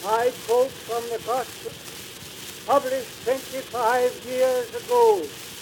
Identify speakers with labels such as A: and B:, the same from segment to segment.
A: I quote from the Gospel published 25 years ago.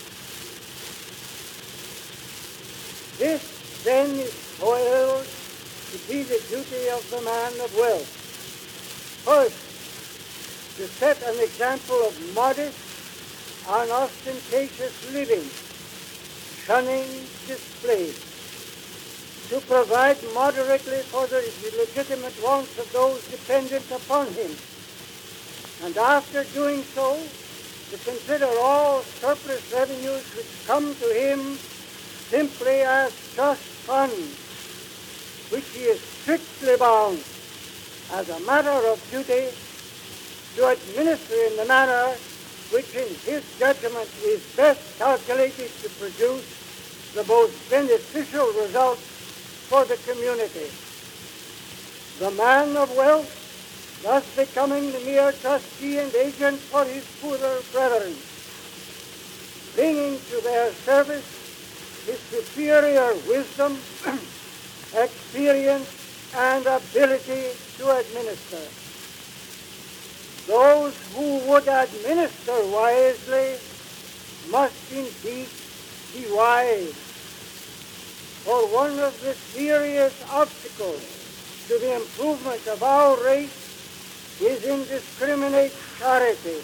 A: This then is held to be the duty of the man of wealth. First, to set an example of modest, unostentatious living, shunning display, to provide moderately for the legitimate wants of those dependent upon him, and after doing so, to consider all surplus revenues which come to him simply as trust funds, which he is strictly bound, as a matter of duty, to administer in the manner which in his judgment is best calculated to produce the most beneficial results for the community. The man of wealth thus becoming the mere trustee and agent for his poorer brethren, bringing to their service his superior wisdom, experience, and ability to administer. Those who would administer wisely must indeed be wise. For one of the serious obstacles to the improvement of our race is indiscriminate charity.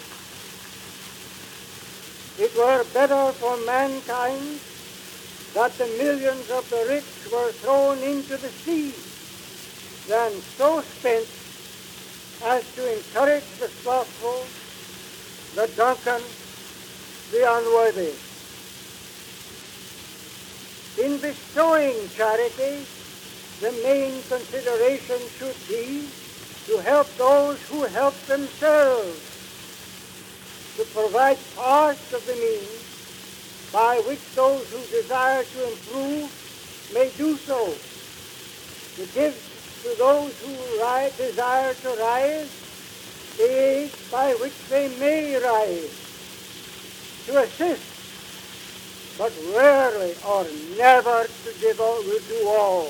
A: It were better for mankind that the millions of the rich were thrown into the sea than so spent as to encourage the slothful, the drunken, the unworthy. In bestowing charity, the main consideration should be to help those who help themselves, to provide part of the means by which those who desire to improve may do so, to give to those who desire to rise the aid by which they may rise, to assist, but rarely or never to do all.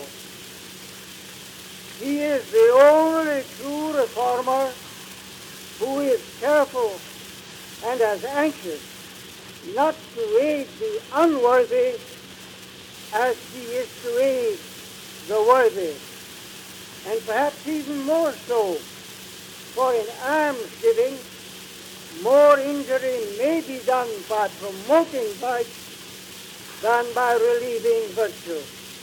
A: He is the only true reformer who is careful and as anxious not to aid the unworthy as he is to aid the worthy, and perhaps even more so, for in almsgiving more injury may be done by promoting vice than by relieving virtue.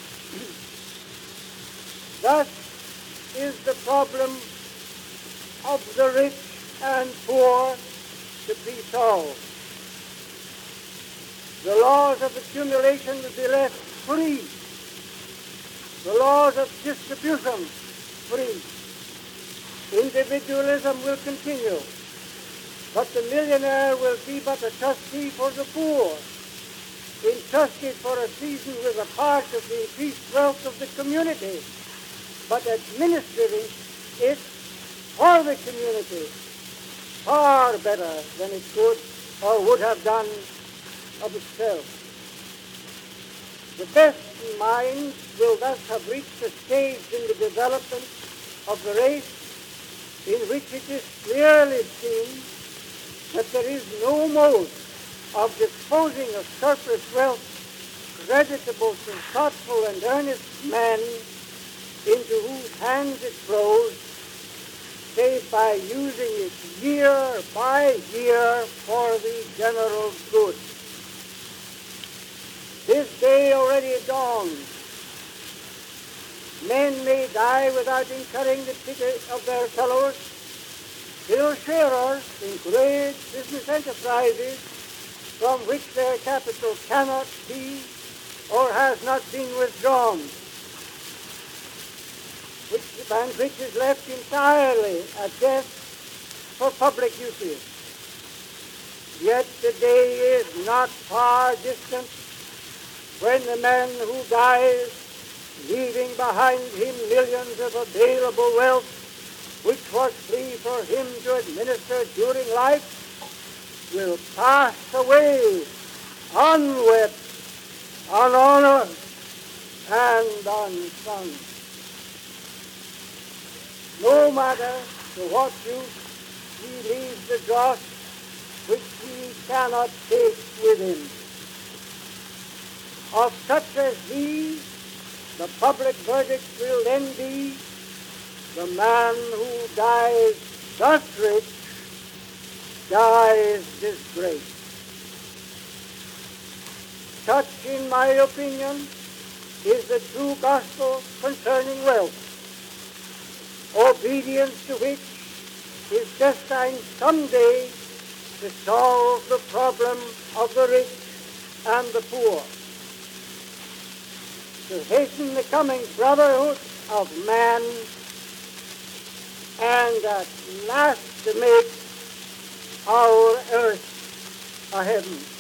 A: Thus is the problem of the rich and poor to be solved. The laws of accumulation will be left free. The laws of distribution free. Individualism will continue, but the millionaire will be but a trustee for the poor, entrusted for a season with a part of the increased wealth of the community, but administering it for the community far better than it could or would have done of itself. The best minds will thus have reached a stage in the development of the race in which it is clearly seen that there is no mode of disposing of surplus wealth creditable to thoughtful and earnest men into whose hands it flows, save by using it year by year for the general good. This day already dawns. Men may die without incurring the pity of their fellows, still sharers in great business enterprises from which their capital cannot be or has not been withdrawn, which is left entirely a debt for public uses. Yet the day is not far distant when the man who dies, leaving behind him millions of available wealth, which was free for him to administer during life, will pass away unwept, unhonored, and unsung. No matter To what use he leaves the dross which he cannot take with him. Of such as he, the public verdict will then be, the man who dies thus rich dies disgraced. Such, in my opinion, is the true gospel concerning wealth, obedience to which is destined someday to solve the problem of the rich and the poor, to hasten the coming brotherhood of man, and at last to make our earth a heaven.